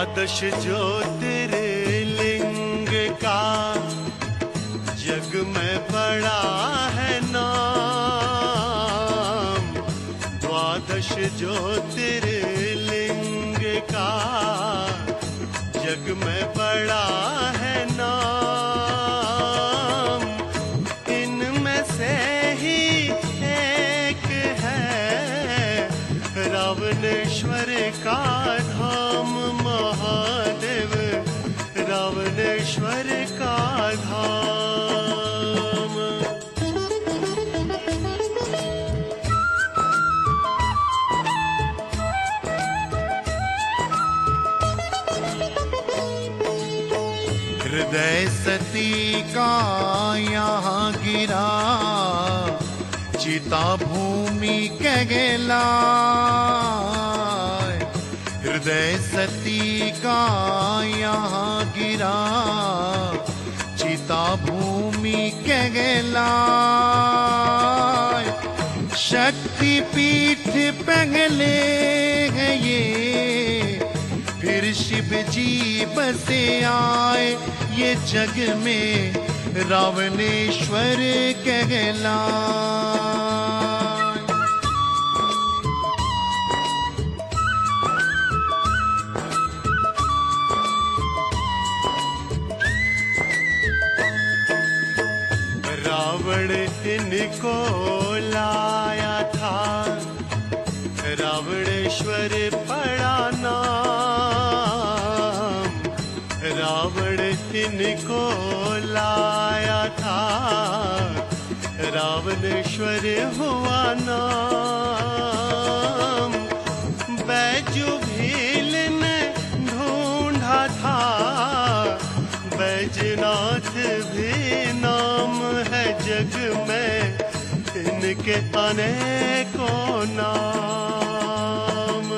द्वादश ज्योतिर्लिंग का जग में बड़ा है नाम। द्वादश ज्योतिर्लिंग का जग में बड़ा है नाम। इनमें से ही एक है रावणेश्वर का धाम। महादेव रावणेश्वर का धाम। हृदय सती का यहाँ गिरा चिता भूमि कहलाए। हृदय सती का यहाँ गिरा चिता भूमि कहलाए। शक्ति पीठ पहले है ये फिर शिव जी बसे आए। ये जग में रावणेश्वर कहलाए। रावण इनको लाया था रावणेश्वर पड़ा नाम। रावण इनको लाया था रावणेश्वर हुआ नाम। बैजू भील ने ढूंढा था बैजनाथ भी नाम है जग में इनके अनेकों नाम।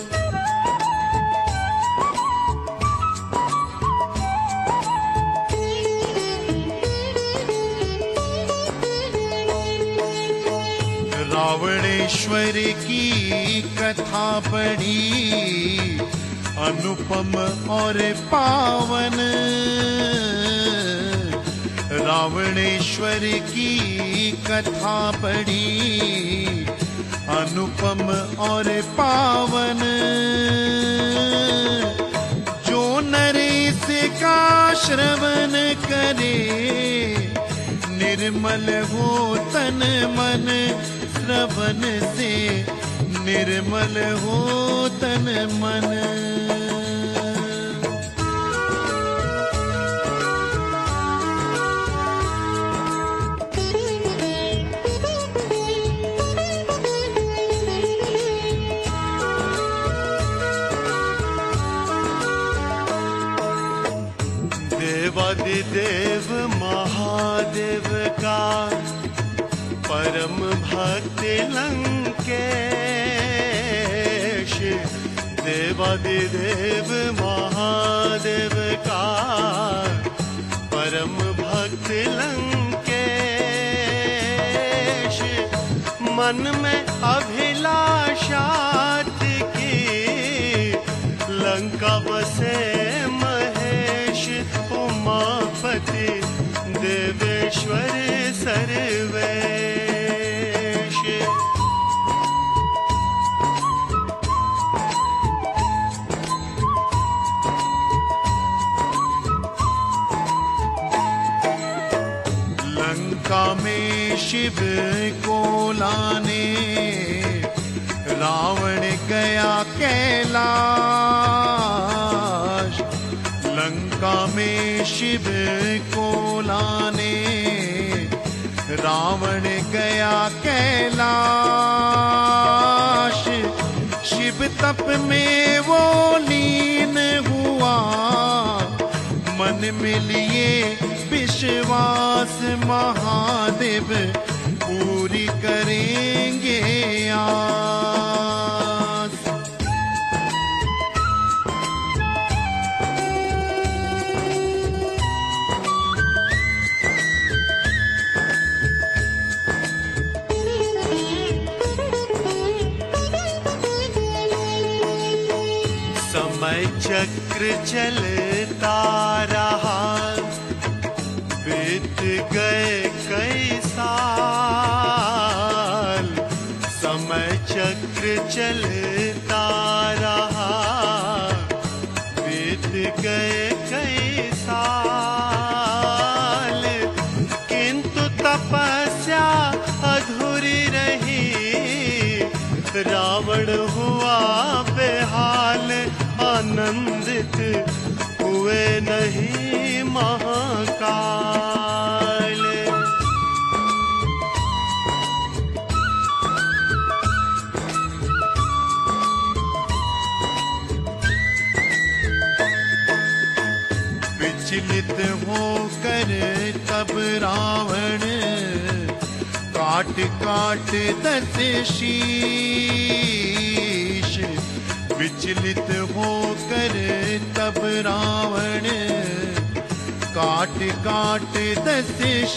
रावणेश्वर की कथा बड़ी अनुपम और पावन। रावणेश्वर की कथा बड़ी अनुपम और पावन। जो नर इसका श्रवण करे निर्मल हो तन मन। श्रवण से निर्मल हो तन मन। देवादिदेव महादेव का परम भक्त लंकेश। देवादिदेव महादेव का परम भक्त लंकेश। मन में अभिलाषा की लंका बसे महेश। उमापति देवेश्वर सर्वेश। लंका में शिव को लाने रावण गया कैलाश। लंका में शिव को लाने रावण गया कैलाश। शिव तप में वो लीन हुआ मन में लिए विश्वास। महादेव पूरी करेंगे आस। समय चक्र चलता रहा, बीत गए कई साल। समय चक्र चलता रहा, बीत गए कई साल, किंतु तपस्या अधूरी रही। रावण हुआ बेहाल, आनंदित हुए नहीं महाकाल। विचलित होकर तब रावण काट काट दस शीश। विचलित होकर तब रावण काट काट दस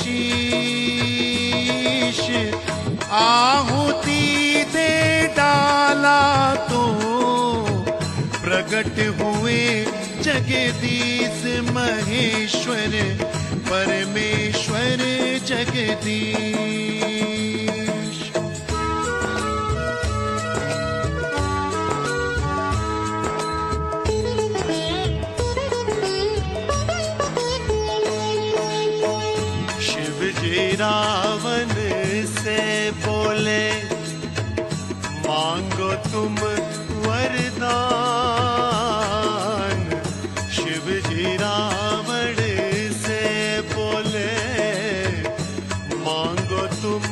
शीश। आहुति दे डाला तो प्रकट हुए जगदीश महेश्वर, परमेश्वर जगदीश। शिव जी रावण से बोले, मांगो तुम वरदान। शिव जी रावण से बोले, मांगो तुम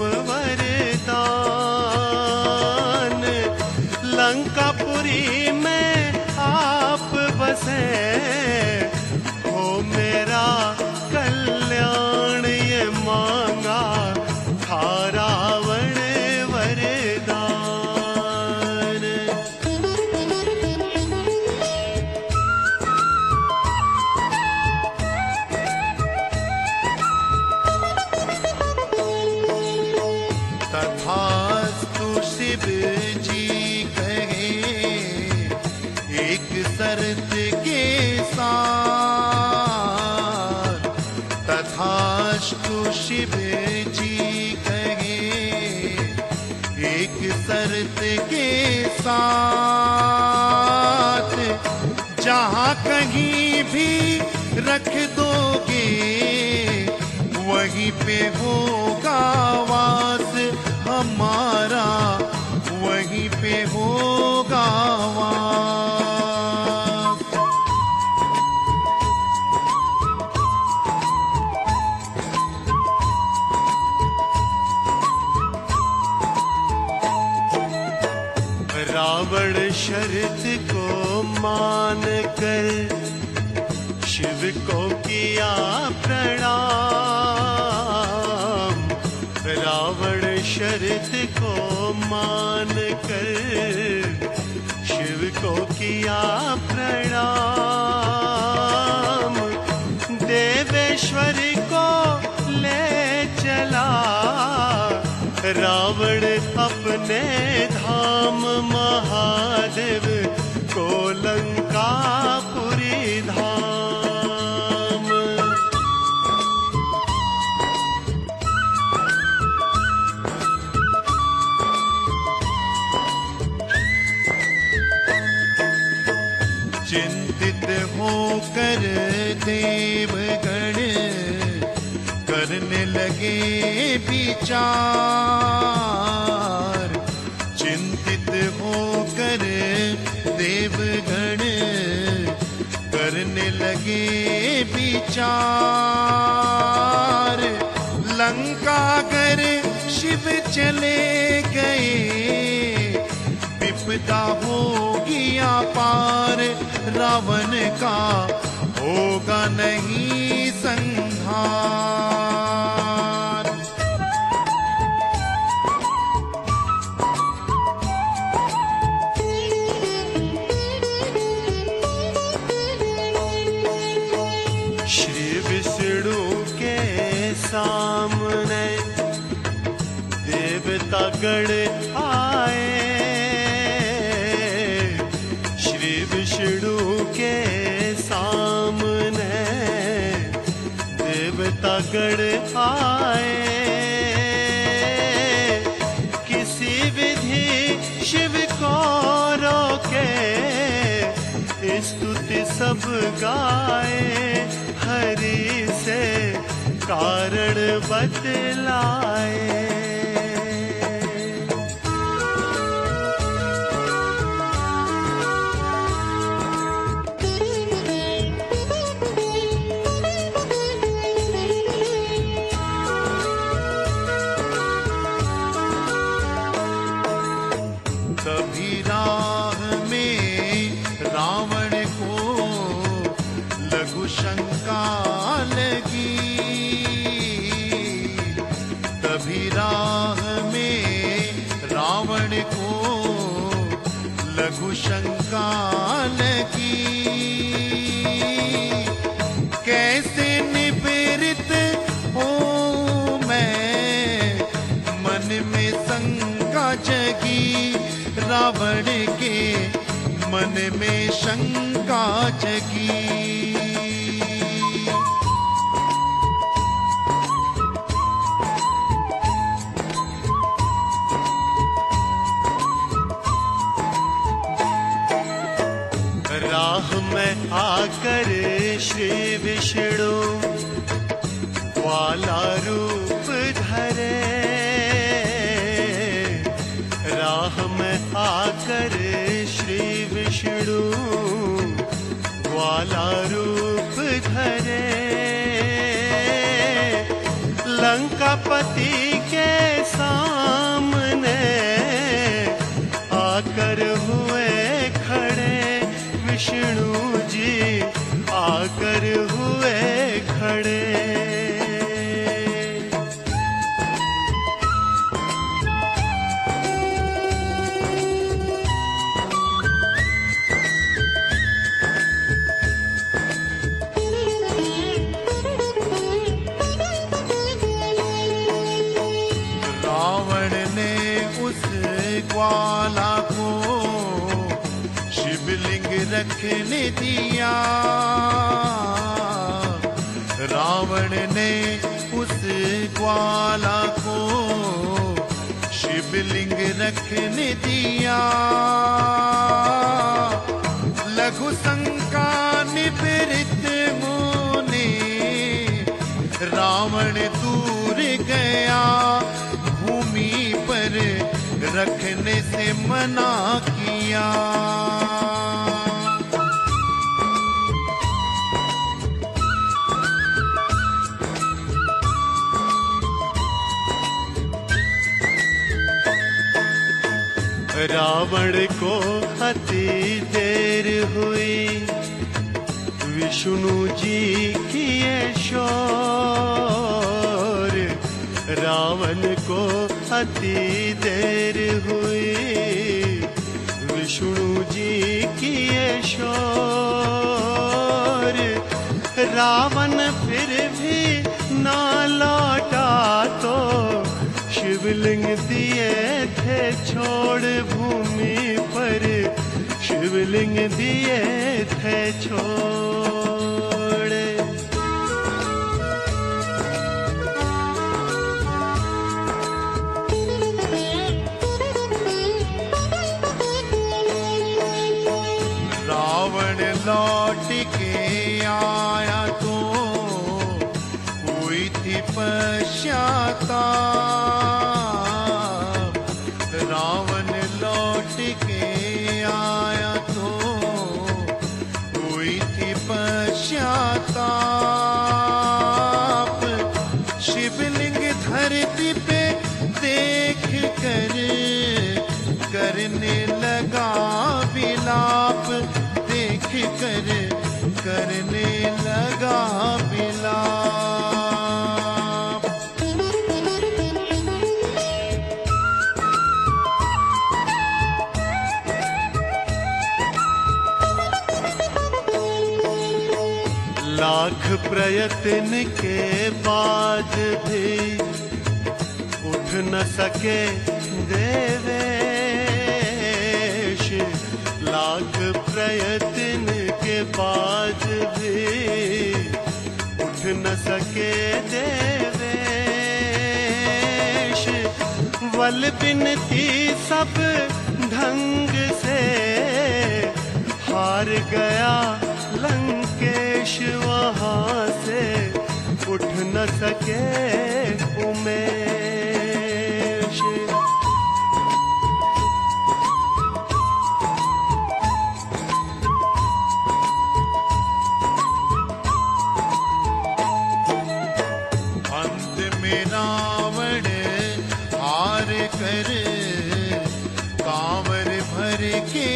वरदान। लंकापुरी में आप बसे, हो मेरा कल्याण ये मांगा था रावण वरदान। तथास्तु शिव जी कहे, एक शर्त के साथ। तथास्तु शिव जी कहे, एक शर्त के साथ। जहाँ कहीं भी रख दोगे, वहीं पे होगा वास हमारा, वहीं पे होगा वास। रावण शर्त को मान कर शिव को किया प्रणाम। रावण शर्त को मान कर शिव को किया प्रणाम। देवेश्वर को ले चला रावण अपने धाम, महादेव को लंकापुरी धाम। चिंतित होकर देवगण करने लगे विचार। चिंतित होकर देवगण करने लगे विचार। लंका अगर शिव चले गए, विपदा होगी अपार। रावण का होगा नहीं संहार। श्री विष्णु के सामने देवता गण आए। श्री विष्णु रगड़ आए। किसी विधि शिव को रोके, स्तुति सब गाए। हरि से कारण बतलाए। तभी राह में रावण को लघु शंका लगी। तभी राह में रावण को लघु शंका लगी। कैसे निवृत्त हो मैं, मन में शंका जगी। रावण के मन में शंका जगी। राह में आकर श्री विष्णु वाला रूप धरे। राह में आकर श्री विष्णु वाला रूप धरे। लंकापति के सामने आकर हुए खड़े। विष्णु जी आकर हुए खड़े। ग्वाला को शिवलिंग रखने दिया। रावण ने उस ग्वाला को शिवलिंग रखने दिया। लघु शंका निवृत्त होने रावण दूर गया। भूमि पर रखने से मना किया। रावण को अति देर हुई। विष्णु जी किए शोर। रावण को अति देर हुई। विष्णु जी किए शोर। रावण फिर भी ना लौटा तो शिवलिंग दिए थे छोड़। भूमि पर शिवलिंग दिए थे छोड़। रावण लौट के आया तो हुई थी पश्चाताप। रावण लौट के आया तो हुई थी पश्चाताप। शिवलिंग धरती पे देख कर करने लगा विलाप। देख कर करने लगा विलाप। लाख प्रयत्न के बाद भी उठ न सके देवेश। लाख प्रयत्न के बाद भी उठ न सके देवेश। वल बिनती सब ढंग से हार गया लंकेश, वहां से उठ न सके उमेश। अंत में रावण हार कर कांवर भर के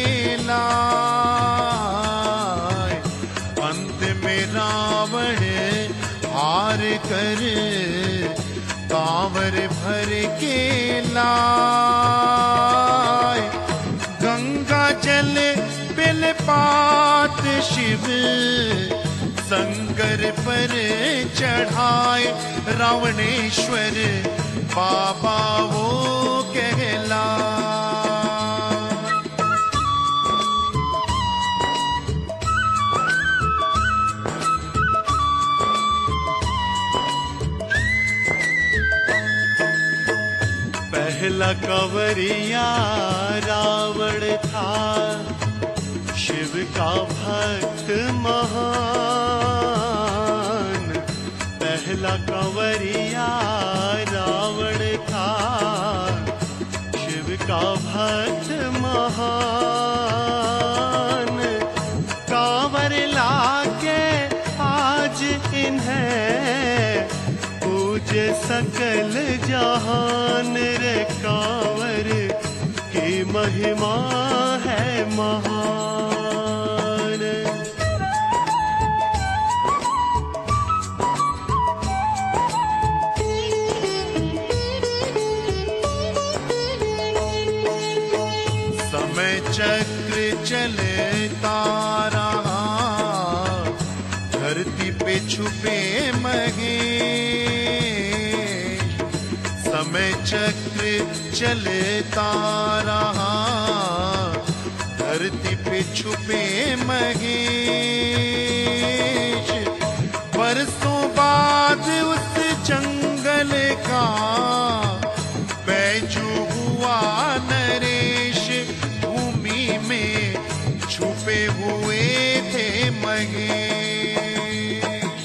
लाए। अंत में रावण हार कर कांवर भर के लाए। गंगा जल बेलपात शिव शंकर पर चढ़ाए। रावणेश्वर बाबा वो कहला। पहला कंवरिया रावण था, शिव का भक्त महान। पहला कंवरिया रावण था, शिव का भक्त महान। कांवर लाके आज इन्हें पूजे सकल जहान रे। कांवर की महिमा है महान। समय चक्र चलता रहा, धरती पे छुपे महेश। समय चक्र चलता रहा, धरती पे छुपे महेश। बरसों बाद उस जंगल का बैजू हुआ नरेश। भूमि में छुपे हुए थे महेश।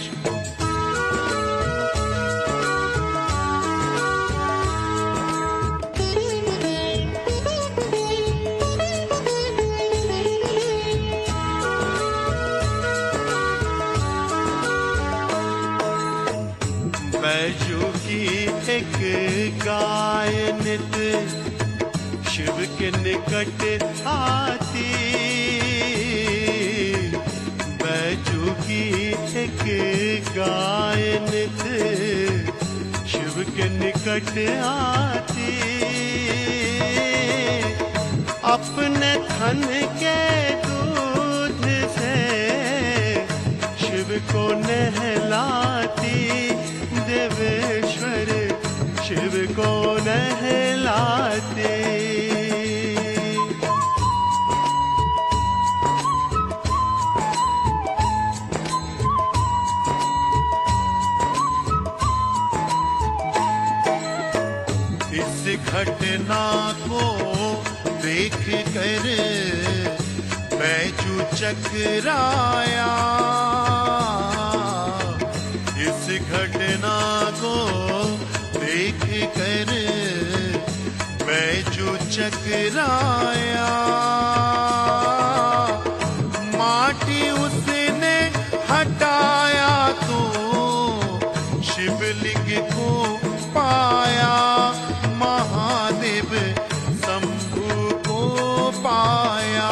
बैजू की एक गाय नित शिव के निकट आती। बैजू की एक गाय नित शिव के निकट आती। अपने थन के दूध से शिव को नहलाती। देवेश्वर शिव को नहलाते। इस घटना को देख कर बैजू चकराया। इस घटना को देख कर बैजू चकराया। माटी उसने हटाया तो शिवलिंग को पाया। महादेव शंभु को पाया।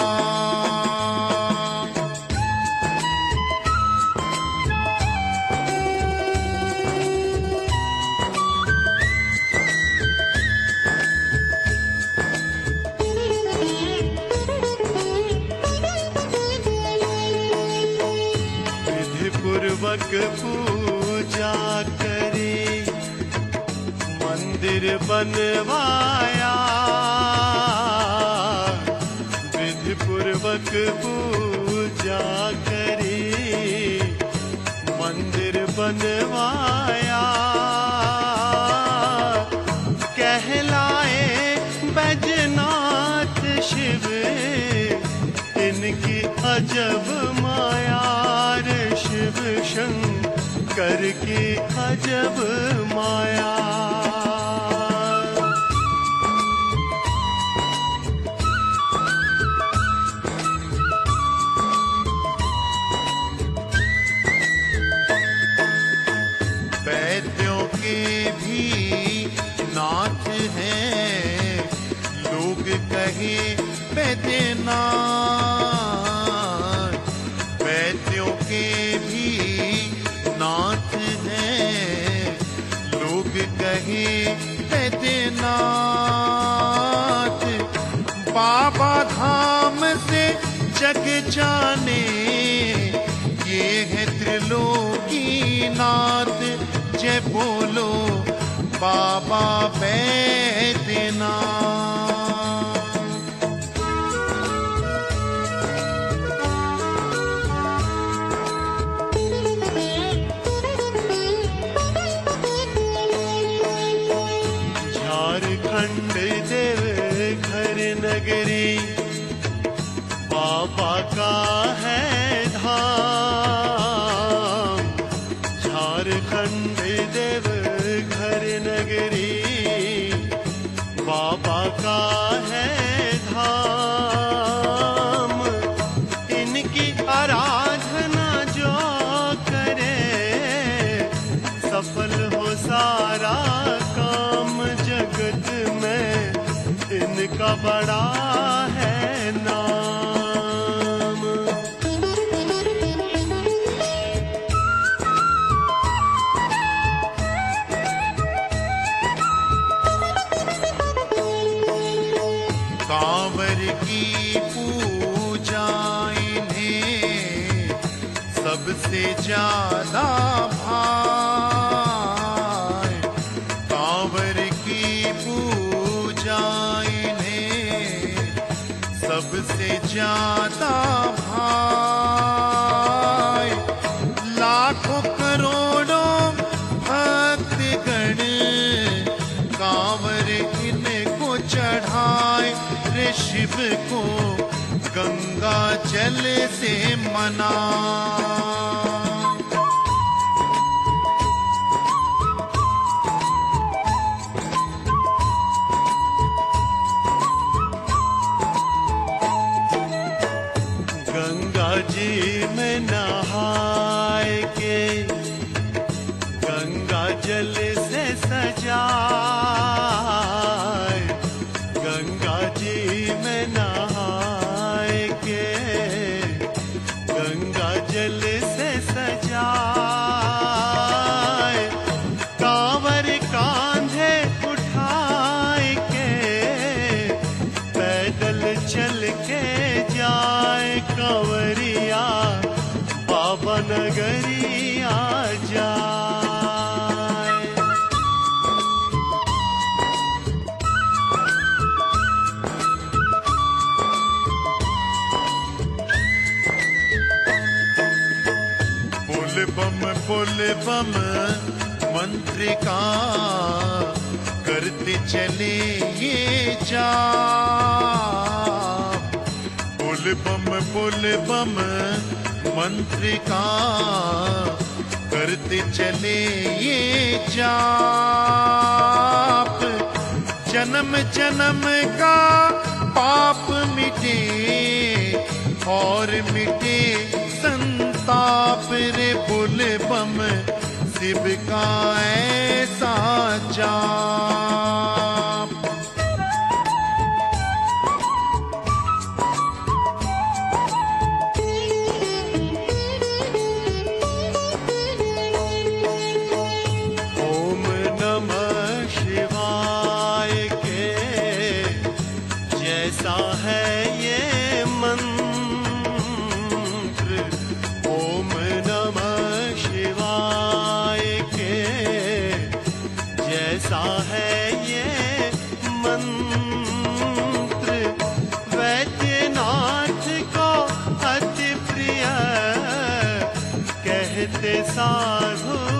पूर्वक पूजा करी मंदिर बनवाया। विधि पूर्वक पूजा करी मंदिर बनवाया। कहलाए बैजनाथ शिव इनकी अजब माया रे, शिव शंकर की अजब माया। वैद्यों के भी नाथ हैं, लोग कहे वैद्यनाथ। वैद्यों के भी नाथ हैं, लोग कहे वैद्यनाथ। बाबा धाम से जग जाने, ये है त्रिलोकीनाथ। जय बोलो बाबा बैद्यनाथ। झारखंड देवघर नगरी बाबा का है धाम। झारखंड देवघर नगरी बाबा का है धाम। इनकी आराधना जो करे सफल हो सारा काम। जगत में इनका बड़ा है नाम। कांवर की पूजा इन्हें सबसे ज्यादा भाए। कांवर की पूजा इन्हें सबसे ज्यादा भाए। लाखों करोड़ों भक्तगण कांवर इनको चढ़ाए रे, शिव को गंगा जल से मना। गंगा जी में नहाए के गंगा जल से सजाए। गंगा जी में नहाए के गंगा जल से सजाए। कांवर कांधे उठाए के पैदल चल के जाए। कांवरिया बाबा नगरिया जाए। बोल बम मंत्र का करते चले ये जाप। बोल बम मंत्र का करते चले ये जाप। जन्म जन्म का पाप मिटे और मिटे संताप रे। बोल बम शिव का ऐसा जाप। ओम नमः शिवाय के जैसा है ये मंत्र। ओम नमः शिवाय के जैसा है ये मंत्र। वैद्यनाथ को अति प्रिय कहते साधु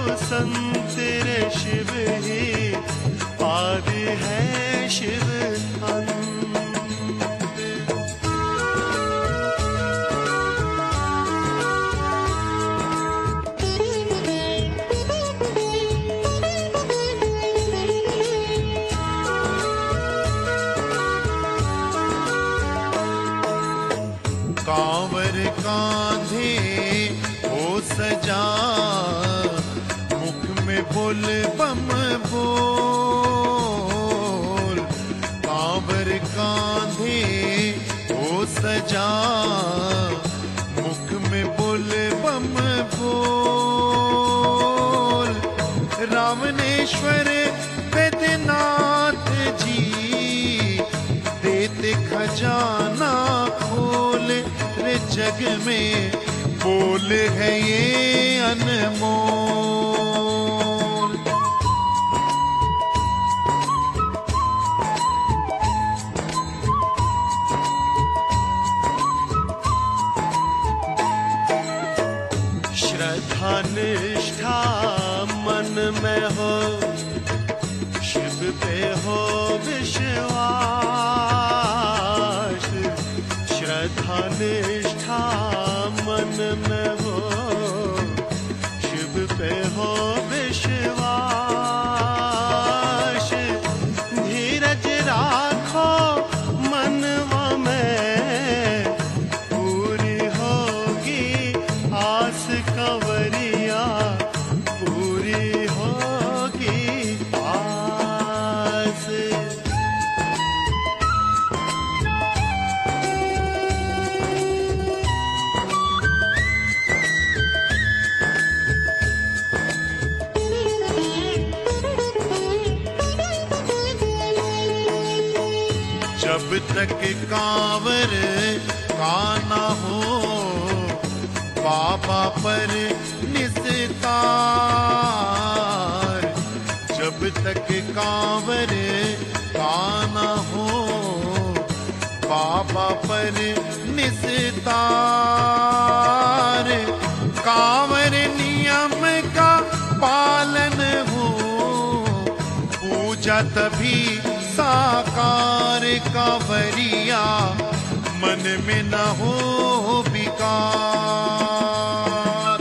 कांवर कांधे हो सजा, मुख में बोल बम बोल। कांवर कांधे हो सजा, मुख में बोल बम बोल। रावणेश्वर बैद्यनाथ जी देते खजाना खोल रे, जग में बोल है ये अनमोल। श्रद्धा निष्ठा मन में हो, शिव पे हो विश्वास। श्रद्धा निष्ठा मन में हो, शिव पे हो विश्वास। धीरज राखो मनवा में, पूरी होगी आस कंवरिया, पूरी होगी आस। जब तक कांवर का ना हो, बाबा पर निस्तार। जब तक कांवर का ना हो, बाबा पर निस्तार। कांवर नियम का पालन हो, पूजा तभी साकार। कांवरिया मन में न हो विकार।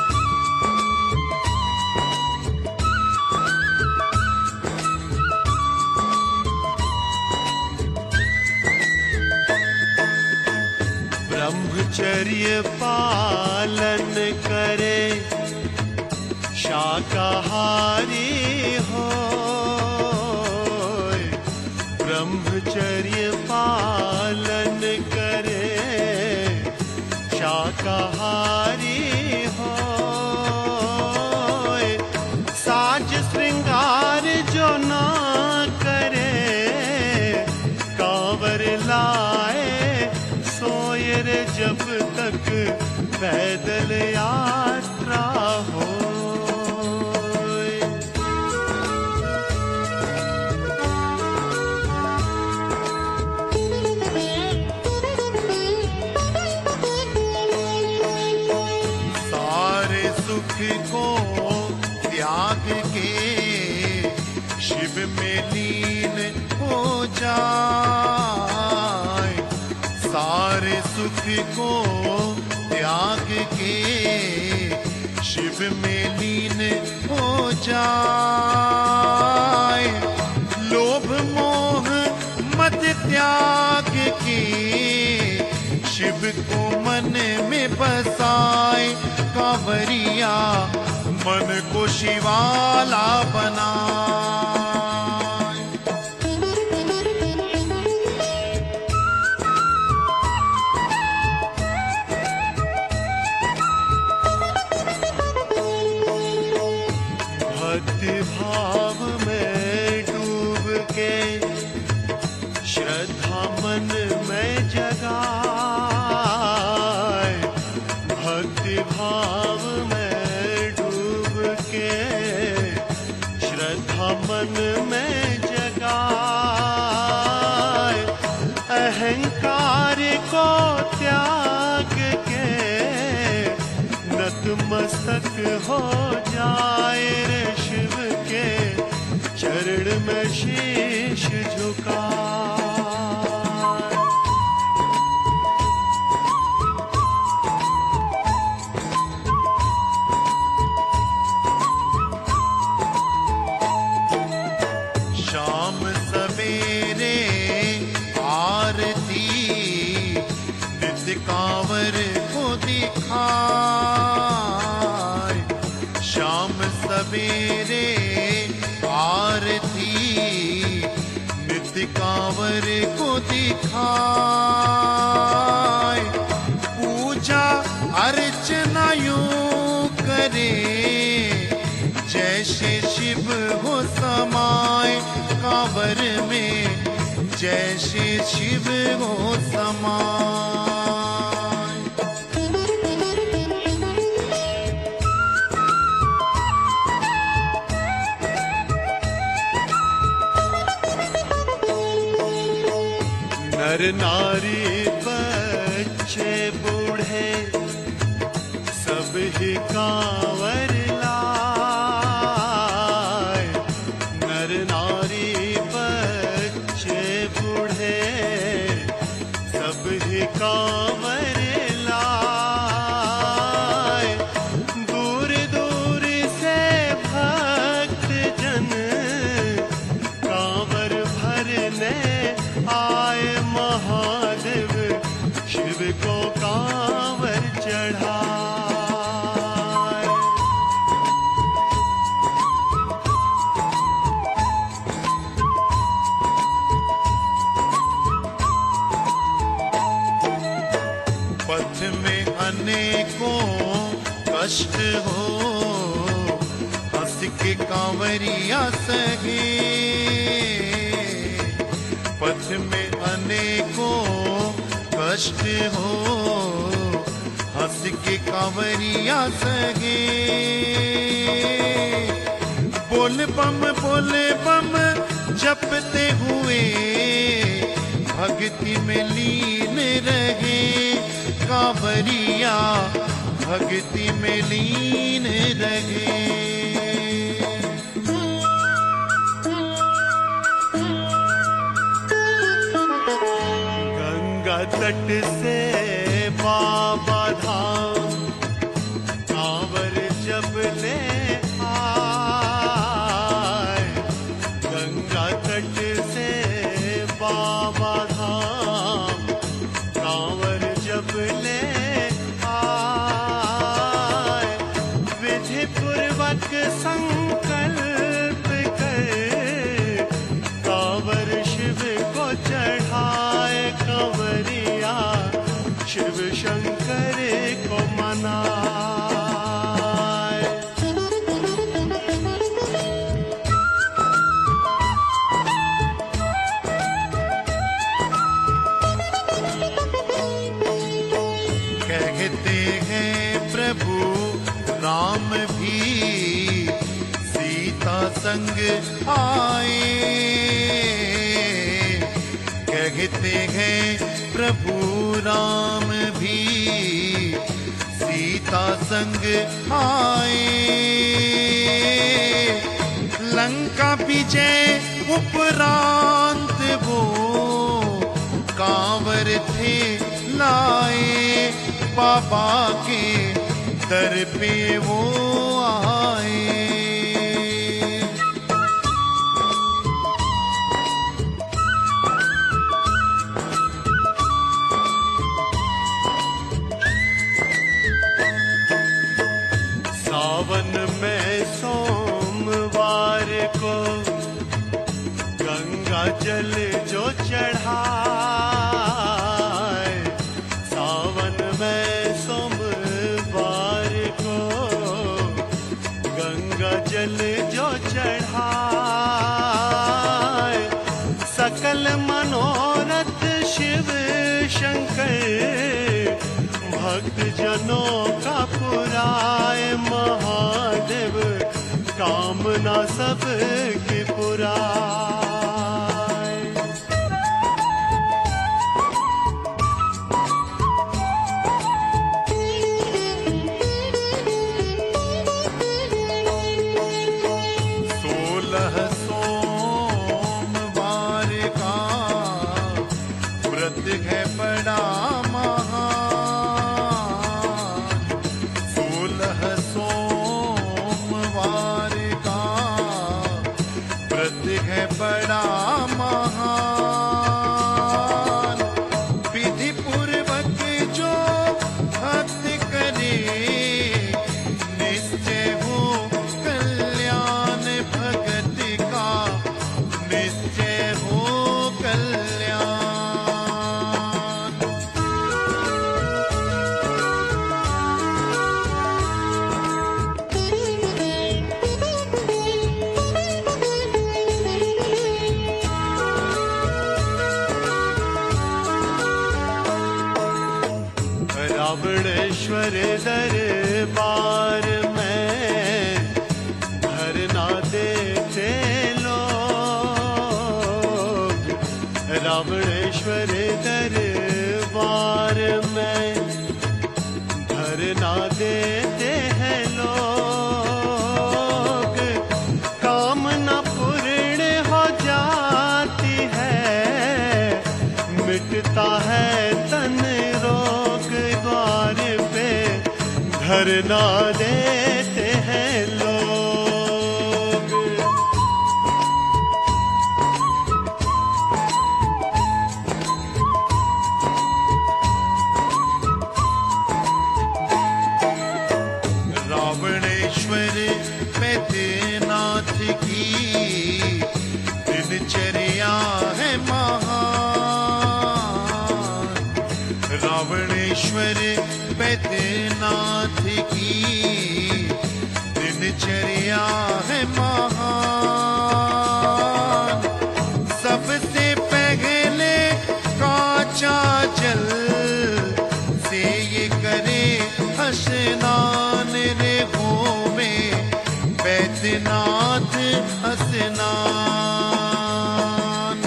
ब्रह्मचर्य पालन करे, शाकाहारी हो। ब्रह्मचर्य पालन करे, शाकाहारी हो। साज श्रृंगार जो ना करे, कांवर लाए सोए रे जब तक पैदल यात्रा हो। सुख को त्याग के शिव में लीन हो जाए। सारे सुख को त्याग के शिव में लीन हो जाए। लोभ मोह मत त्याग के शिव को मन में बसाए। कांवरिया मन को शिवाला बनाए। भक्ति भाव में डूब के श्रद्धा मन में जगाए। भक्ति भाव में डूब के श्रद्धा मन में जगाए। अहंकार को त्याग के नतमस्तक हो जाए रे शिव के चरण में शीश झुका। नित्य कांवर को दिखाए, शाम सवेरे आरती नित्य कांवर को दिखाए। पूजा अर्चना यूं करे जैसे शिव हो समाए कांवर में, जैसे शिव हो समाए। नर नारी बच्चे बूढ़े सब ही कांवर लाए। नर नारी बच्चे बूढ़े सब ही कांवर लाए। दूर दूर से भक्त जन कांवर भरने आए। महादेव शिव को कांवर चढ़ाए। पथ में अनेकों कष्ट हो, हंस के कांवरिया सहे। पथ में अनेकों कष्ट हो, हंस के कांवरिया सगे। बोल बम जपते हुए भक्ति में लीन रहे कांवरिया, भक्ति में लीन रहे। तट से बाबा धाम कांवर जब ले आए। गंगा तट से बाबा धाम कांवर जब ले आए। विधि पूर्वक संकल्प कर कांवर शिव को चढ़ाए। कांवरिया शिव शंकर को मनाए। कहते हैं प्रभु राम भी सीता संग आए। कहते हैं प्रभु राम भी सीता संग आए। लंका विजय उपरांत वो कांवर थे लाए। बाबा के दर पे वो आए। सावन में सोमवार को गंगा जल जो चढ़ाए। सावन में सोमवार को गंगा जल जो चढ़ाए। सकल मनोरथ शिव शंकर भक्त जनों का पुराए। महादेव कामना सबकी पुराए। सोमवार का व्रत है बड़ा महान। रावणेश्वर दरबार में धरना देते लोग, रावणेश्वर दरबार में धरना देते हैं लोग। कामना पूर्ण हो जाती है, मिटता है तन रोग, द्वार पे धरना देते हैं लोग। रावणेश्वर बैद्यनाथ की दिनचर्या है महान। रावणेश्वर बैद्यनाथ की दिनचर्या है महान। सबसे पहले काचा जल से ये करे स्नान रे हो में बैद्यनाथ स्नान।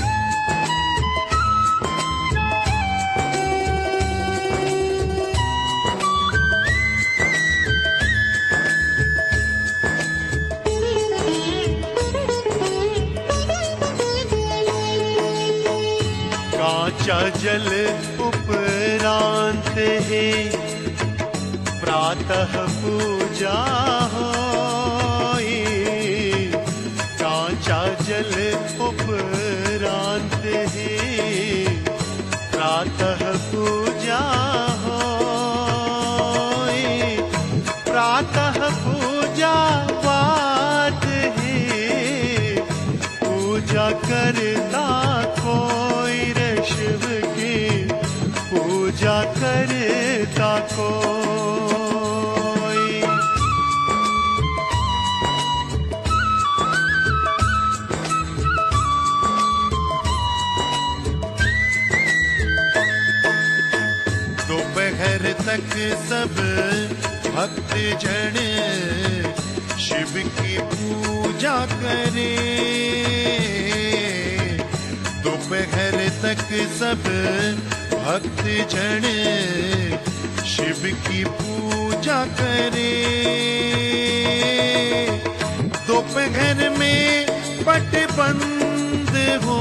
काचा जल उपरांत है प्रातः पूजा होई। काचा जल उपरांत है प्रातः पूजा होई। प्रातः पूजा बाद है पूजा करता कोई रे शिव की पूजा करता कोई। दोपहर तक सब भक्त जन शिव की पूजा करे। दोपहर तक सब भक्त जन शिव की पूजा करे। दोपहर में पट बंद हो,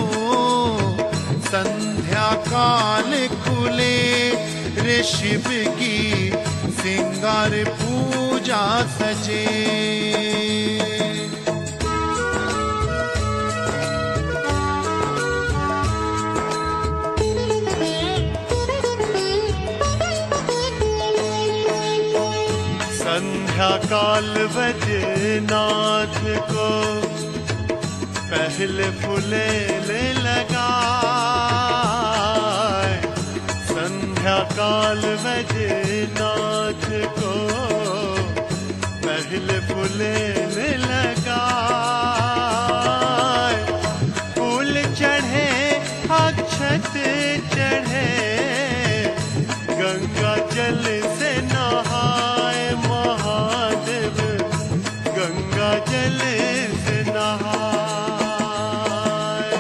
संध्या काल खुले रे शिव की सिंगार पूजा सजे। संध्या काल बैद्यनाथ को पहले फूले ले लगाए। संध्या काल बैद्यनाथ को पहले फूले ले लगाए। फूल चढ़े अक्षत चढ़े, गंगा जल से नहाए महादेव, गंगा जल से नहाए।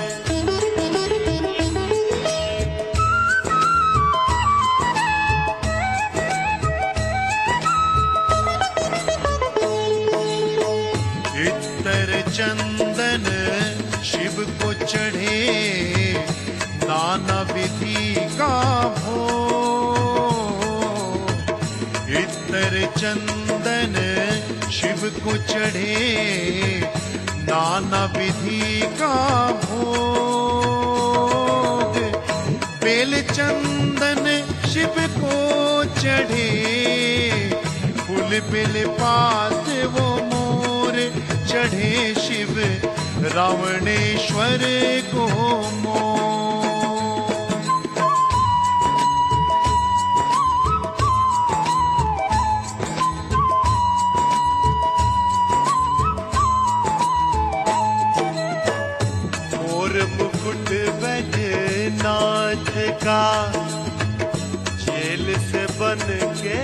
इत्तर चंदन शिव को चढ़े, नाना विधि का भोग। इत्तर चंदन शिव को चढ़े, नाना विधि का भोग। बेल चंदन शिव को चढ़े, फूल बेल पात वो मोर चढ़े शिव रावणेश्वर को मोर। मुकुट बैद्यनाथ का जेल से बन के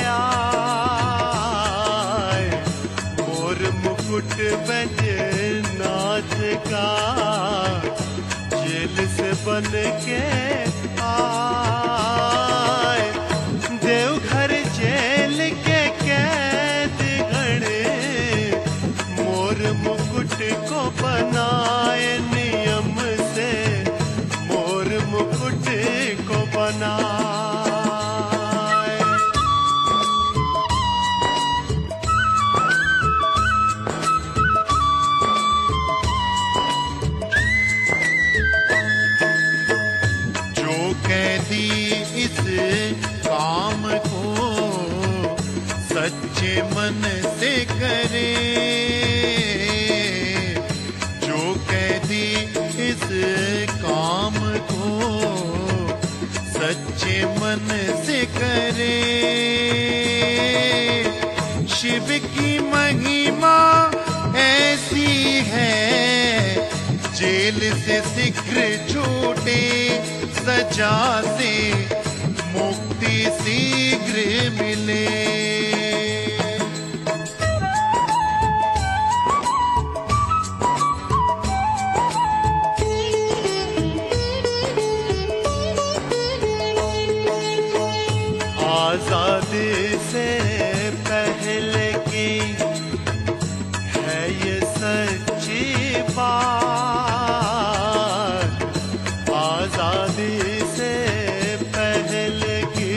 आए, मोर मुकुट बैजनाथ का जेल से बन के आए। देवघर जेल के कैद गणे मोर मुकुट को बनाए, नियम से मोर मुकुट को बनाए। जो कैदी इस काम को सच्चे मन से करे, जो कैदी इस काम को सच्चे मन से करे, शिव की महिमा ऐसी है, जेल से शीघ्र छूटे, सजा से मुक्ति शीघ्र मिले। आजादी से पहले की है ये सच्ची बात, आजादी से पहले की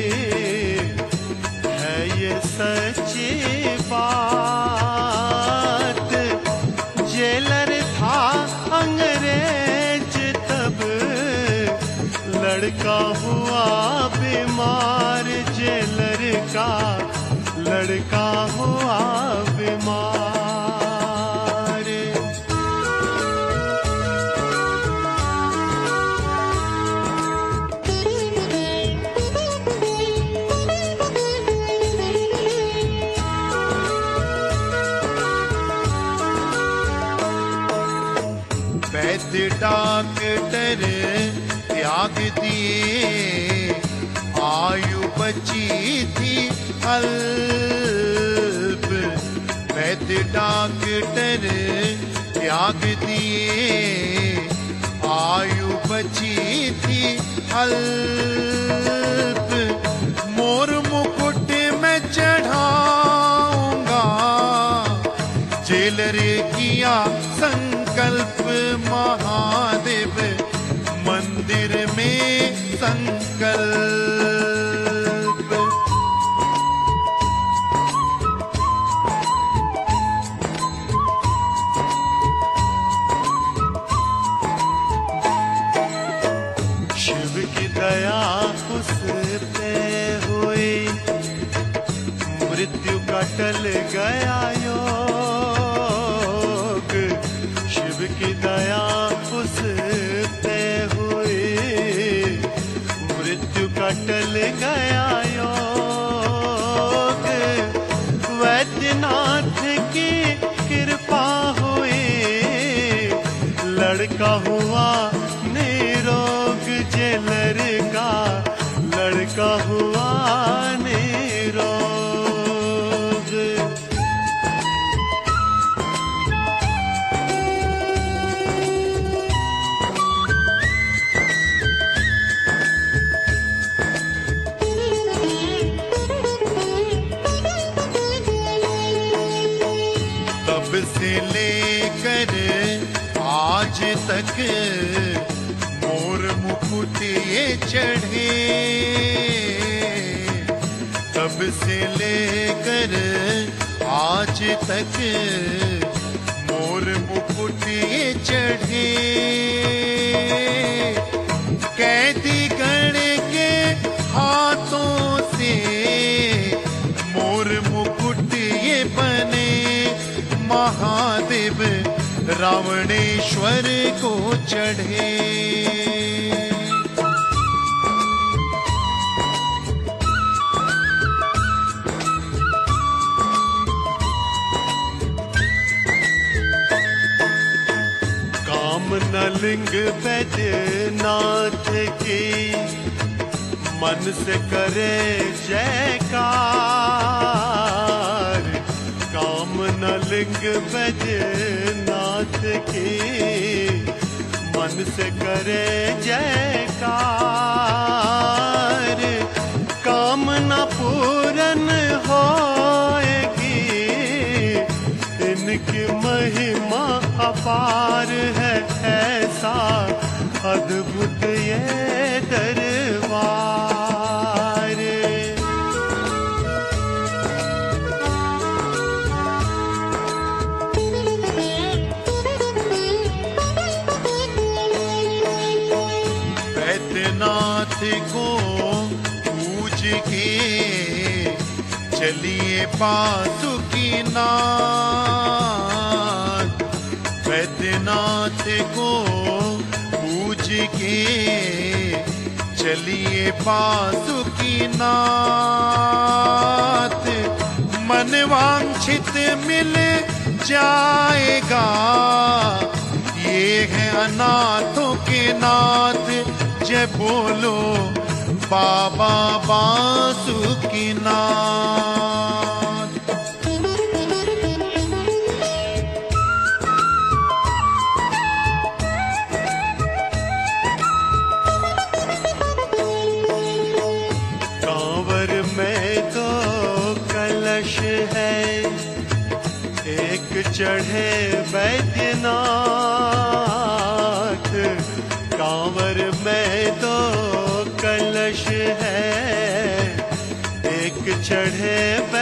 है ये सच्ची बात। जेलर था अंग्रेज तब, लड़का हुआ बीमार, जेलर का लड़का हुआ बीमार। वैद्य डॉक्टर त्याग दिए, आयु बची थी अल्प। वैद्य डॉक्टर त्याग दिए, आयु बची थी अल्प। मोर मुकुट में चढ़ाऊंगा, जेलर किया संकल्प, महादेव मंदिर में संकल्प। शिव की दया उस पे हुई, मृत्यु का टल गया योग। शिव की दया उस पे हुई, मृत्यु का टल गया योग। वैद्यनाथ की कृपा हुई, लड़का हुआ निरोग, जेलर का लड़का हुआ निरोग। तब से लेकर आज तक मोर मुकुट ये चढ़े, तब से लेकर आज तक मोर मुकुट ये चढ़े। कैदी गण के हाथों से मोर मुकुट ये बने, महादेव रावणेश्वर को चढ़े। कामना लिंग बैजनाथ की मन से करे जयकार, काम न लिंग बैजनाथ की, मन से करे जयकार, कामना पूरन होएगी, इनकी महिमा अपार है, ऐसा अद्भुत ये दरबार। बैद्यनाथ को पूज के चलिए बासुकीनाथ, बैद्यनाथ को पूज के चलिए बासुकीनाथ, मन वांछित मिल जाएगा, ये है अनाथों के नाथ, जय बोलो बाबा बासुकीनाथ। कांवर में दो कलश है, एक चढ़े बैद्यनाथ, कांवर में दो कलश है, एक चढ़े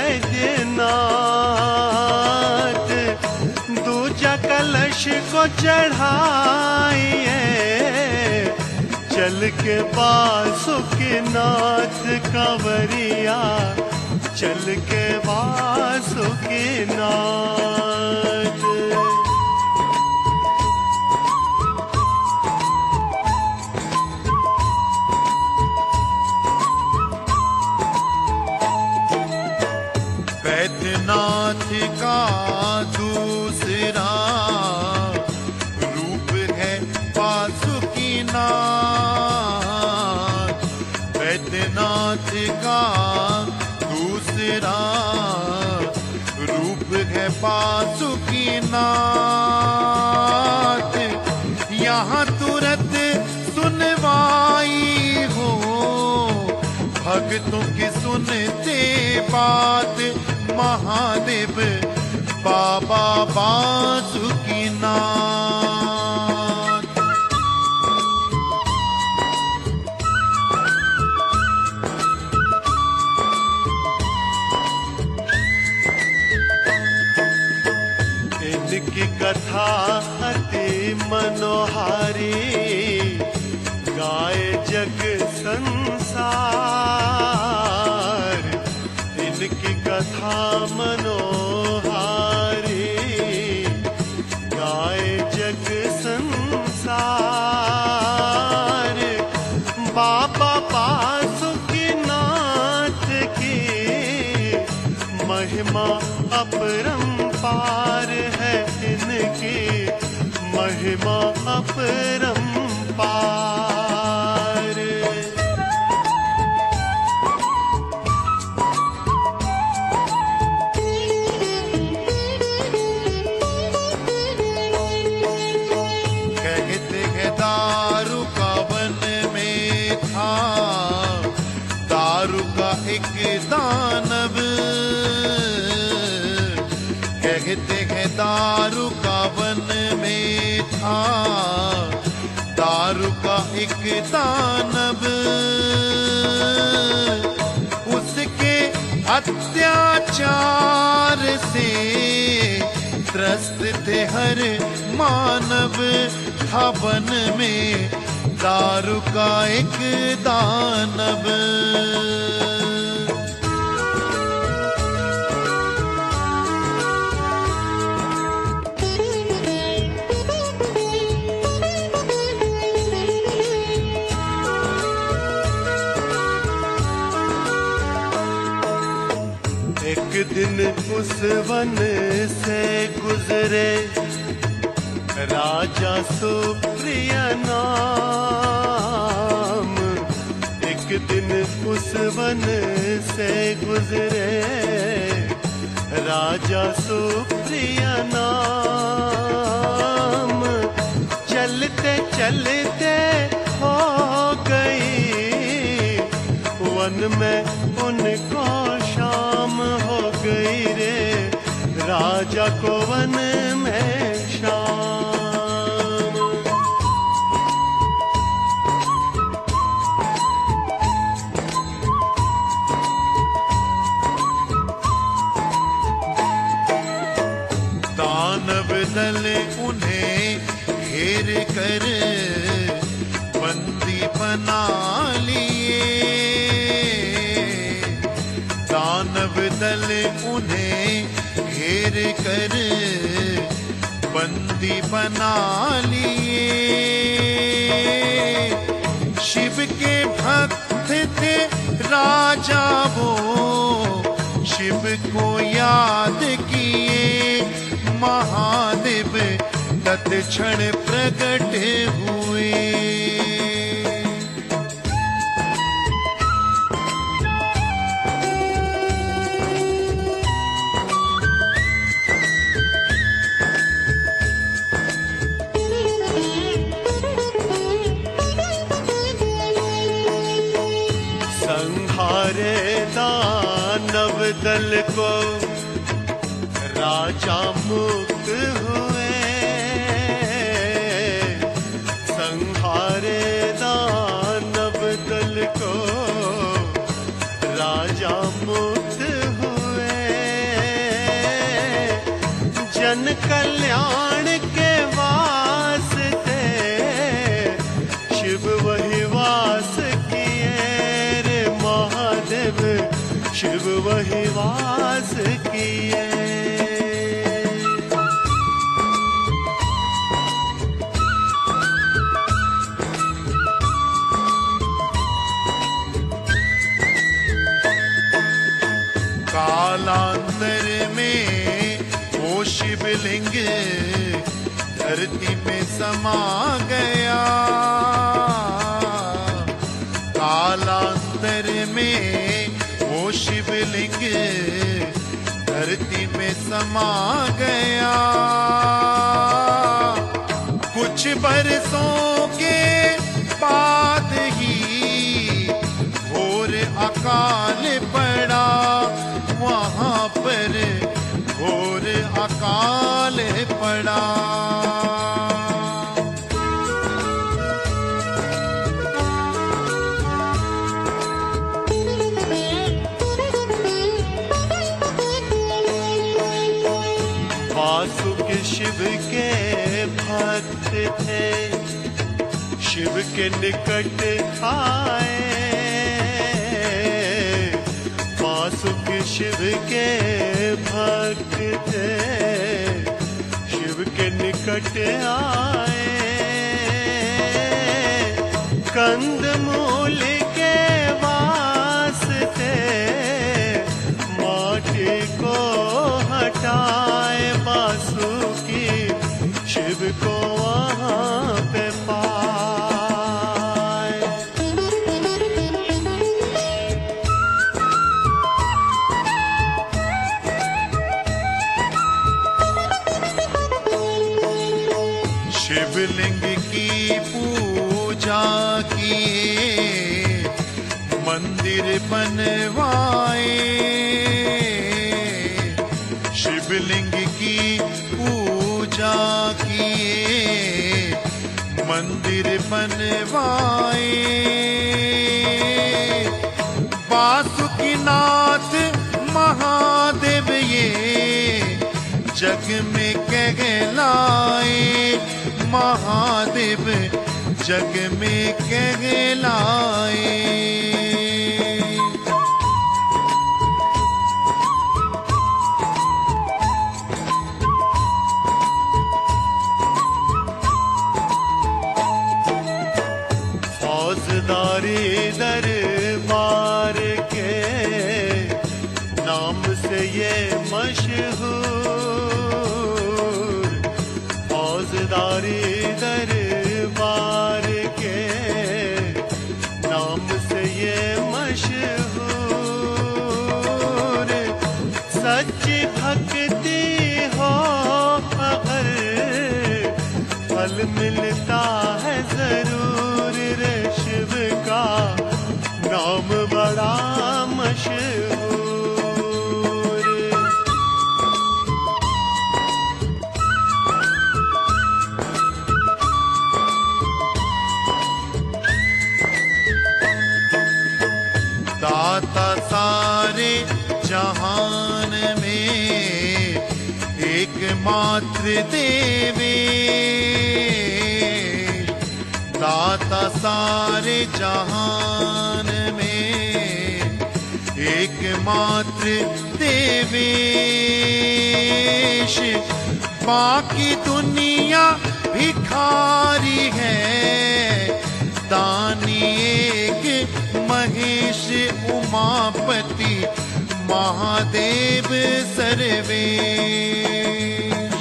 बैद्यनाथ, दूजा कलश को चढ़ाइए, चल के बासुकीनाथ कांवरिया, चल के बासुकीनाथ। बैद्यनाथ का दूसरा रूप है बासुकीनाथ, बैद्यनाथ का दूसरा रूप है बासुकीनाथ, यहाँ तुरंत सुनवाई हो, भक्तों की सुनते बात, महादेव बाबा बासुकीनाथ। इनकी कथा अति मनोहारी, गाए जग संसार, इनकी कथा मनोहारी, गाए जग संसार, बाबा बासुकीनाथ की महिमा अपरंपार है, इनकी महिमा अपरंपार। कहते हैं दारू का वन में था, दारू का एक दानव, कहते हैं दारू का वन में था, दारू का एक दानव, उसके अत्याचार से त्रस्त थे हर मानव, था वन में दारू का एक दानव। एक दिन उस वन से गुजरे राजा सुप्रिय नाम, एक दिन उस वन से गुजरे राजा सुप्रिया नाम। चलते चलते हो गई वन में उनको शाम हो गई रे, राजा को वन में शाम। दानव दल उन्हें घेर कर बंदी बना लिए। दानव दल उन्हें घेर कर बंदी बना लिए। शिव के भक्त थे राजा वो, शिव को याद किए महादेव तत्क्षण प्रकट हुए। संहारे दानव दल को राजा मुक्त हुए। संहारे दानव दल को राजा मुक्त हुए। जन कल्याण के वास्ते शिव वही वास किए रे महादेव, शिव वही वास किए। कालांतर में वो शिवलिंग धरती में समा गया। कालांतर में वो शिवलिंग धरती में समा गया। कुछ बरसों के बाद ही घोर अकाल पड़ा वहाँ पर, घोर अकाल पड़ा। वासुक शिव के भक्त थे, शिव के निकट आए। वासुक शिव के भक्त थे, शिव के निकट आए। कंदमूल के वास्ते माटी को हटाए, बासुकी शिव को वहाँ पे पाए। शिवलिंग की पूजा किए, मंदिर बनवाए। शिवलिंग की पूजा किए, मंदिर बनवाए। बासुकीनाथ महादेव ये जग में कहलाए। महादेव जग में कहलाए। फौजदारी दरबार के नाम से ये मशहूर। फौजदारी दरबार के नाम से ये थकती हो अगर फल मिलता है जरूर रे शिव का नाम बड़ा मशहूर। दाता सारे जहान में एकमात्र देवेश, दाता सारे जहान में एकमात्र देवेश। बाकी दुनिया भिखारी है, दानी एक महेश उमापति महादेव सर्वेश।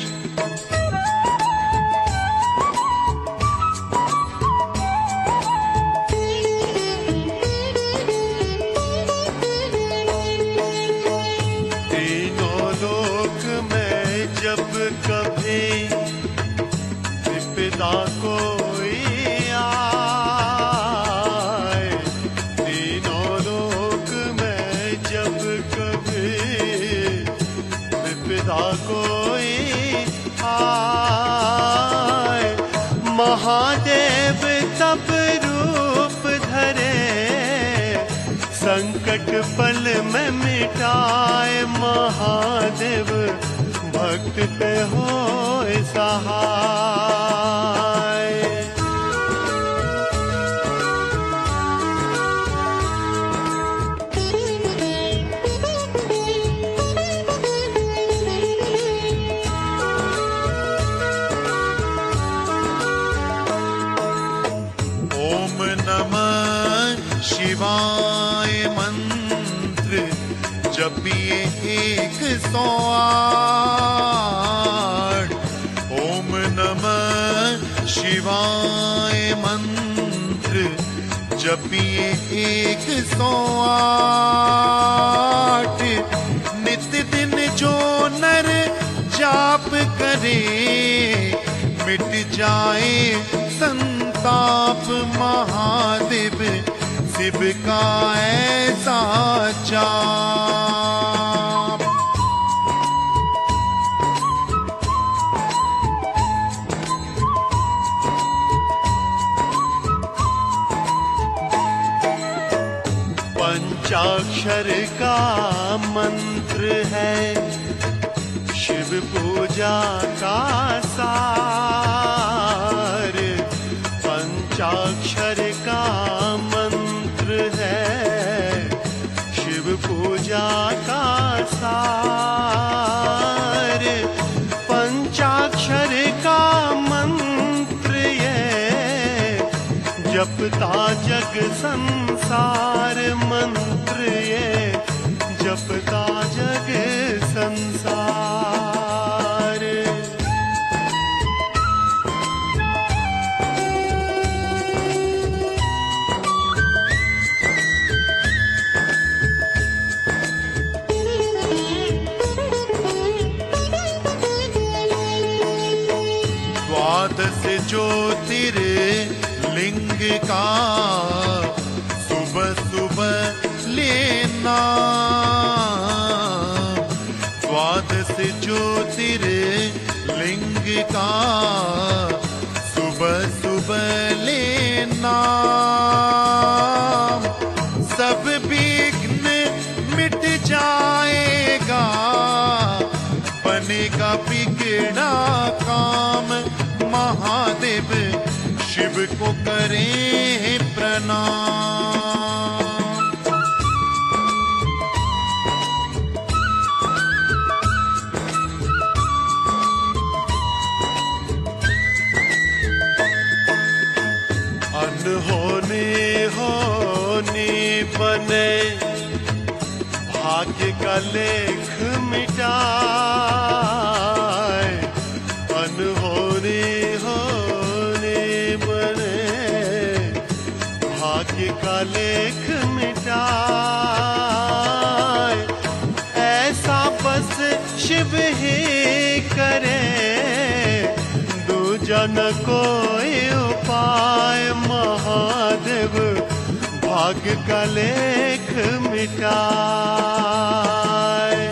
तीनों लोक में जब कभी विपदा कोई आए, तीनों लोक में जब कभी विपदा कोई आए, महादेव तब रूप धरे संकट पल में मिटाए। महादेव भक्त पे होए सहाय। ओम नमः शिवाय मंत्र जपिए 108। ओम नमः शिवाय मंत्र जपिए 108। नित दिन जो नर जाप करे मिट जाए संताप। महादेव शिव का ऐसा जाप। पंचाक्षर का मंत्र है शिव पूजा का सार। पंचाक्षर का मंत्र है शिव पूजा का सार। पंचाक्षर का मंत्र ये जपता जग संसार। मंत्र ये जपता जग संसार। द्वादश ज्योतिर्लिंग का सुबह सुबह लेना। द्वादश ज्योतिर्लिंग का सुबह सुबह लेना। सब विघ्न मिट जाएगा बनेगा बिगड़ा काम। महादेव शिव को करें प्रणाम। अनहोनी होनी बने भाग्य का लेख मिटाए। अनहोनी होनी बने भाग्य का लेख मिटाए। ऐसा बस शिव ही करे, दूजा न कोई उपाय। महादेव भाग्य का लेख मिटाए।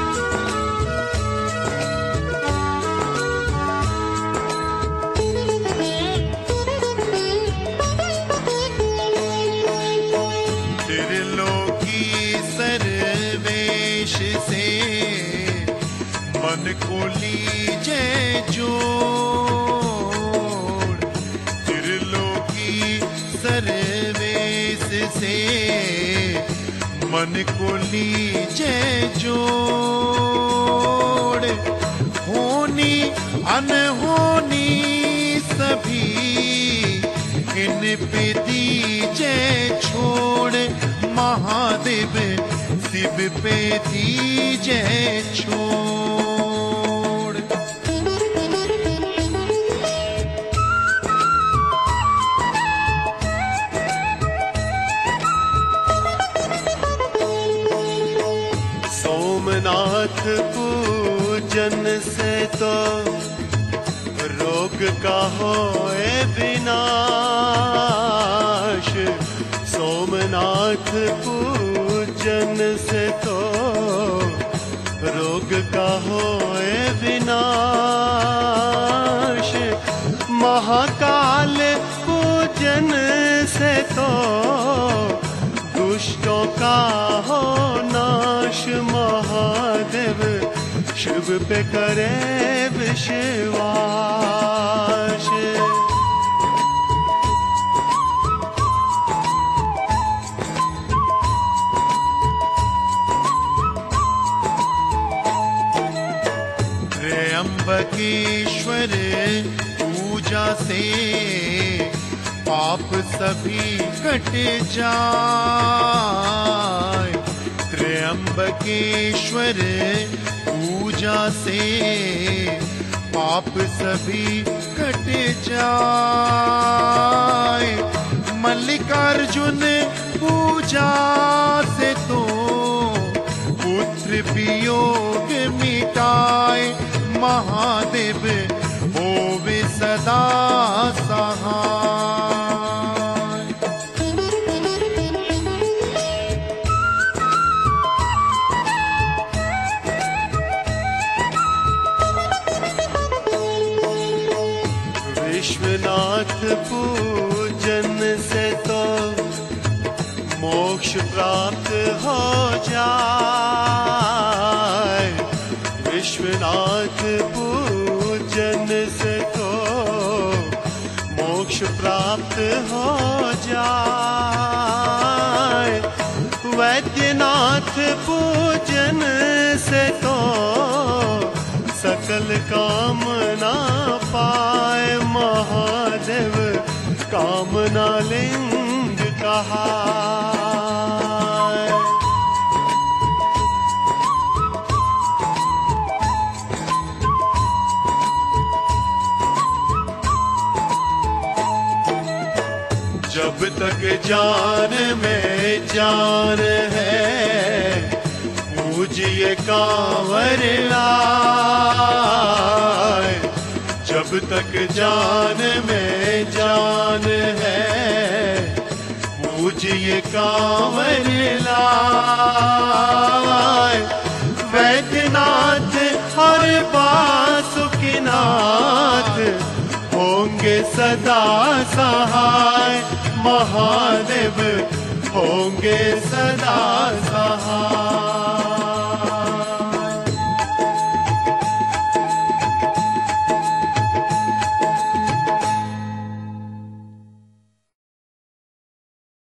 त्रिलोकी सर्वेश से मन को लीजे जोड़। त्रिलोकी सर्वेश से मन को लीजे जोड़। होनी अनहोनी सभी इन पे दीजे छोड़। महादेव शिव पे दीजे छोड़। सोमनाथ पूजन से तो रोग का होए विनाश। सोमनाथ पूजन से तो रोग का होए विनाश। महाकाल पूजन से तो दुष्टों का हो नाश। महादेव शिव पे करे विश्वास। त्र्यंबकेश्वर पूजा से पाप सभी कट जाए। त्र्यंबकेश्वर पूजा से पाप सभी कट जाए। मल्लिकार्जुन पूजा से तो पुत्र वियोग मिटाए। महादेव होवे सदा सहाय। विश्वनाथ पूजन से तो मोक्ष प्राप्त हो जाए। विश्वनाथ पूजन से तो मोक्ष प्राप्त हो जाए। वैद्यनाथ पूजन से तो सकल कामना पाए। महादेव कामना लिंग कहा। जब तक जान में जान है, पूजिए कांवर लाए। जब तक जान में जान है, पूजिए कांवर लाए। वैद्यनाथ और बासुकीनाथ होंगे सदा सहाय। महादेव होंगे सदा सहाय।